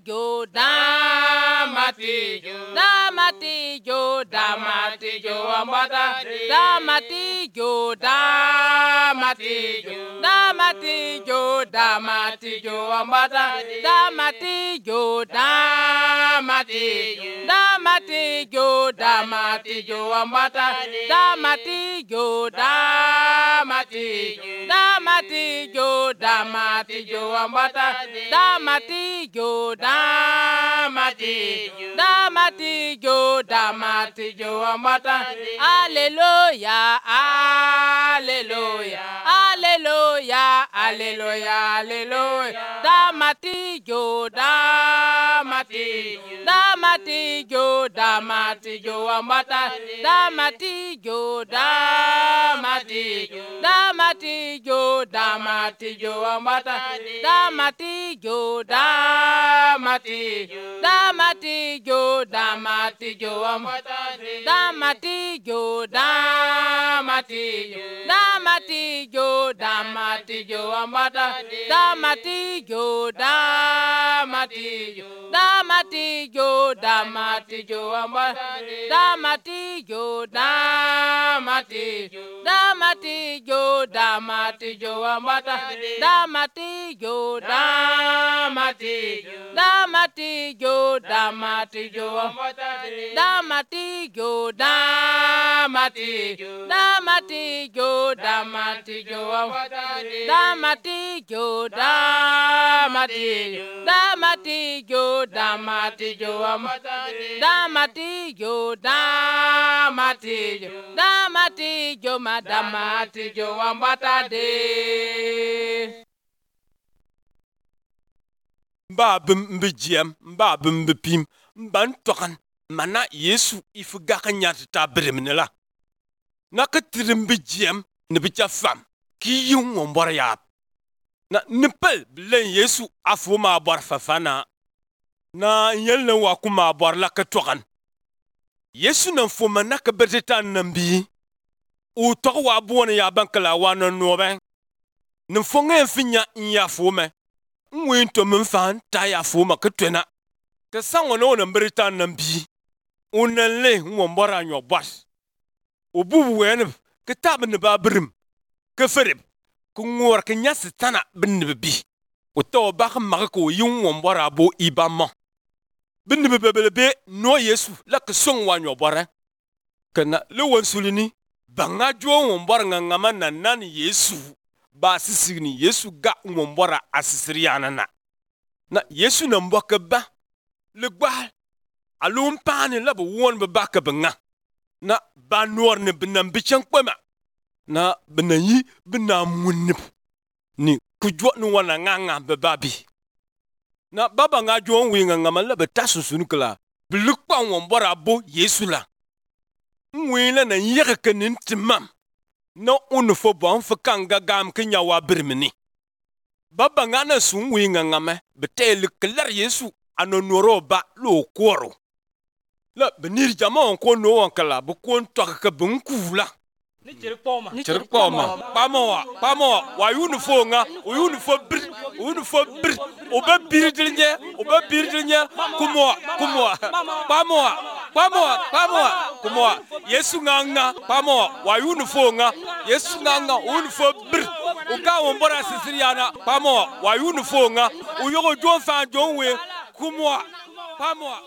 Damatijo, Damatijo, Damatijo, Damatijo, Ambata, Damatijo, Damatijo, Damatijo, Damatijo, Ambata, Damatijo, Damatijo, Damatijo, Damatijo, Ambata, Damatijo, Damatijo, Damatijo, Damatijo, Ambata, Damatijo, Damatijo, Damatijo, Damatijo, Ambata, Hallelujah, Hallelujah, Hallelujah, Hallelujah, Hallelujah, Damatijo, Damatijo, Damatijo, Damatijo, Ambata, Damatijo, Damatijo, Damatijo, Damatijo, Ambata, Damatijo, Damatijo, Damatijo, Damatijo, Ambata, Damatijo, Damatijo, Damatijo, Damatijo, Ambata, Damatijo, Damatijo, Damatijo, Damatijo, Ambata, Damatijo, Damatijo, Damatijo, Damatijo, Ambata, Damatijo, Damatijo, Damatijo, Damatijo, Ambata, Damatijo, Damatijo, Damatijo, Damatijo, Ambata, Damatijo, Damatijo, Damatijo, Damatijo, Ambata, Damatijo, Damatijo, Damatijo, Madamatijo, Ambata de. Mba bim jiem, mba bim pim, mban tokan, mana Yesu ifu gaka nyat ta brimne la. Na ka tirim jiem, ne bicha fam, ki yung wombor yap. Na nipel bilen Yesu afu ma bor fafana. Na yelne wa kuma bor la ka tokan. Yesu nan foma na ka beteta nambi. U tok wa buone ya bankala wa non noben. Nan fonga finya nya fome. Mwinto mfan ta ya foma ka twena. Ka sango no nan berita nambi. Unanle wombora nyo bwas. Obu wen ka tabne ba brim. Ka ferib. Ku ngor ka nyas tana bin bi. O to ba ka magako yung wombora bo ibama. Bin bebelebe no Yesu la ka song wa nyo bora. Kana le wonsulini banga jo wombora ngama nan Yesu. Ba sisigni Yesu ga wombora asisriana na Yesu na mboka ba le gbal alum pani la bo won be baka benga na ba nor ne binam bichan kwema na binayi binam munip ni kujwa nu wana nganga be babi na baba nga jo winga ngama la be tasusunukla bilukpa wombora bo Yesu la mwila na yeke kenin timam no unufo bon fakanga gam kenya wa birmini baba ngana sun winga ngame betel klar Yesu anonoro ba lo koro la benir jama on ko no on kala bu kon tok ka bun kula ni cirpoma pamo wa unufo nga unufo bir o ba birdilnya kumo pamo Yesu nganga pamo wa unufo nga Yesu nganga unufo bir o ka wombora sisiriana pamo wa unufo nga o yogo jon fa jonwe kumo pamo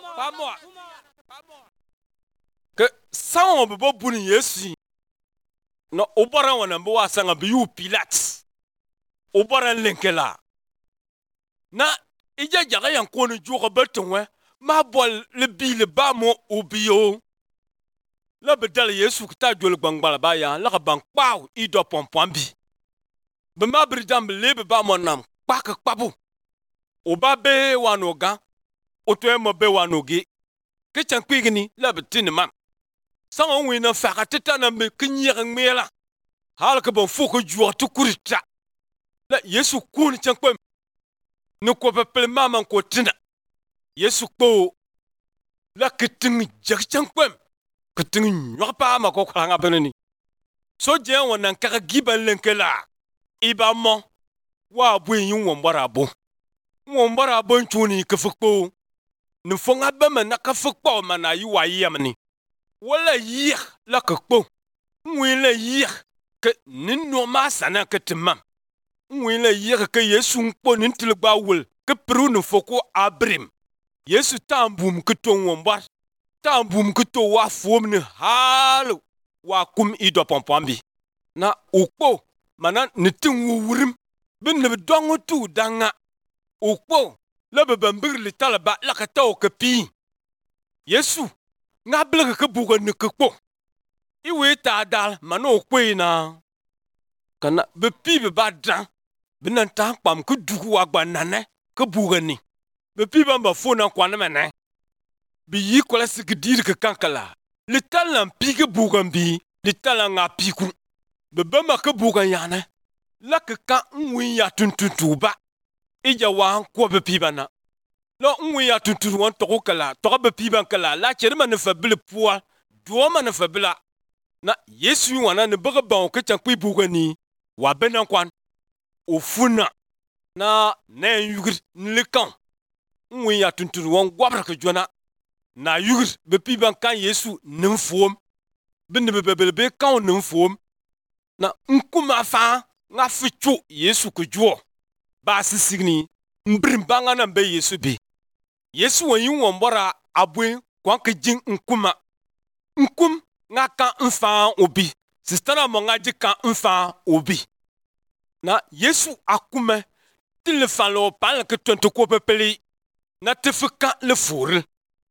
ke sawo bo buni Yesu no obara wana mbo wasanga biyu Pilat obara lenkela na ija jaga yan kono jogo betonwe ma bol le bi le ba mo obio la bedal Yesu ta jol gbangbala ba ya la ban paw I do pompom bi be ma bridam le be ba mo nam pak kpabu oba be wanoga oto mo be wanogi ke chan kwigini la betin mam sang on wina faka teta na me kinyer ngmela hal ka bon foko juwa to kurita la Yesu kun chan kwem no ko pe mama ko tina Yesu ko la kitin jak chan kwem kitin nyapa ma ko kranga benani so je wona kaka giban lenkela iba mo wa bu yin won bara bo Ngombara bonchuni ka fukpo. Ni fonga bema na ka fukpo mana yi wa yemni. Wala yih la ka kpo. Ngwila yih ka nin no ma sana ka timam. Ngwila yih ka Yesu nkpo nin tilgba wul ka pru ni foko abrim. Yesu tambum ka to ngombar. Tambum ka to wa fom ni halu wa kum ido pompombi. Na ukpo mana ni tin wurim. Bin ni dongo tu danga. Ukpo la bambir li talaba la ka taw ka pi. Yesu nga blega ka buga ni ka kpo. Iwe ta dal mano kwena. Kana be pi be ba dan. Binan ta pam ka dugu wa gba nane ka buga ni. Be pi ba fona kwana mene. Bi yi kola sigidir ka kankala. Li talan pi ka buga bi. Li talan nga pi ku. Be bama ka buga yana. La ka ka nwi ya tuntutuba. Ija wa ko be pi bana. Lo nwi ya tuntutu wan toko kala. Toka be pi ban kala. La chere man fa bile poa. Duwa man fa bila. Na Yesu wana ne baga ba ka chankwi buga ni. Wa benan kwan. Ofuna. Na ne yugir nlikan. Nwi ya tuntutu wan gwabra ka jona. Na yugir be pi ban kan Yesu nimfom. Binde be kan nimfom. Na nkuma fa nga fichu Yesu ku juo. Ba sisigni mbrim banga na be Yesu bi. Yesu wan yin wombora abwe kwan ka jin nkuma. Nkum nga kan mfa obi. Sistana mo nga ji kan mfa obi. Na Yesu akume ti le fan lo pan ke tonto ko pepeli. Na te fika le furil.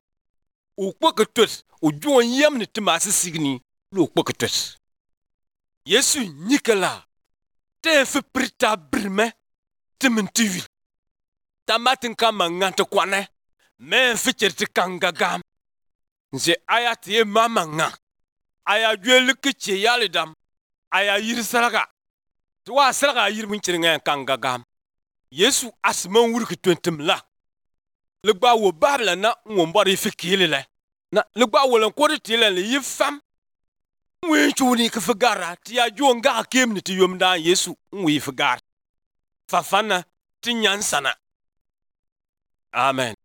O kwa ke tot o juon yam ni te ma sisigni lo kwa ke tot. Yesu nikala te fi prita brime te mintiwi. Tamatin kama ngante kwane. Men ficher te kangagam. Nse aya te mama nga. Aya juele kiche yalidam. Aya yiri saraga. Tuwa saraga yiri winchiri nga kangagam. Yesu asman wurki twentim la. Legba wo babla na ngombari fikile le. Na legba wo lan kodi tile le yifam. Ngwe chuni ka fagara ti ya jo nga kemni ti yomda Yesu ngwe fagar. Fafana ti nyansana. Amen.